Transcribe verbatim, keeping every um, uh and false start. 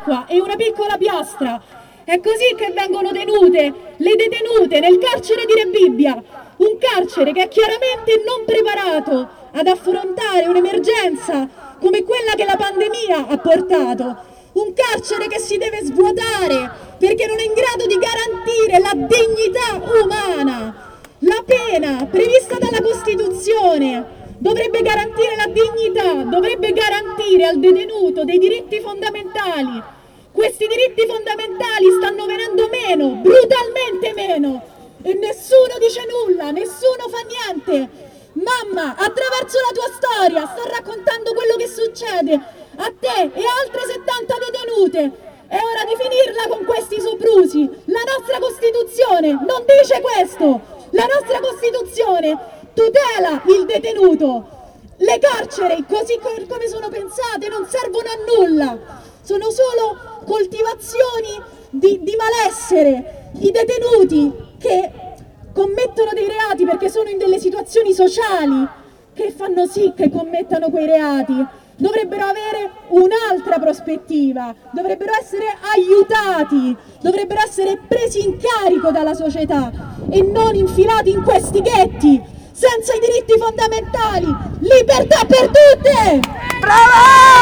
acqua e una piccola piastra. È così che vengono tenute le detenute nel carcere di Rebibbia, un carcere che è chiaramente non preparato ad affrontare un'emergenza come quella che la pandemia ha portato, un carcere che si deve svuotare perché non è in grado di garantire la dignità umana. La pena prevista dalla Costituzione dovrebbe garantire la dignità, dovrebbe garantire al detenuto dei diritti fondamentali. Questi diritti fondamentali stanno venendo meno, brutalmente meno, e nessuno dice nulla, nessuno fa niente. Mamma, attraverso la tua storia sto raccontando quello che succede a te e altre settanta detenute. È ora di finirla con questi soprusi. La nostra Costituzione non dice questo. La nostra Costituzione tutela il detenuto. Le carceri, così come sono pensate, non servono a nulla. Sono solo coltivazioni di, di malessere. I detenuti che commettono dei reati perché sono in delle situazioni sociali che fanno sì che commettano quei reati dovrebbero avere un'altra prospettiva, dovrebbero essere aiutati, dovrebbero essere presi in carico dalla società e non infilati in questi ghetti senza i diritti fondamentali. Libertà per tutte! Bravo!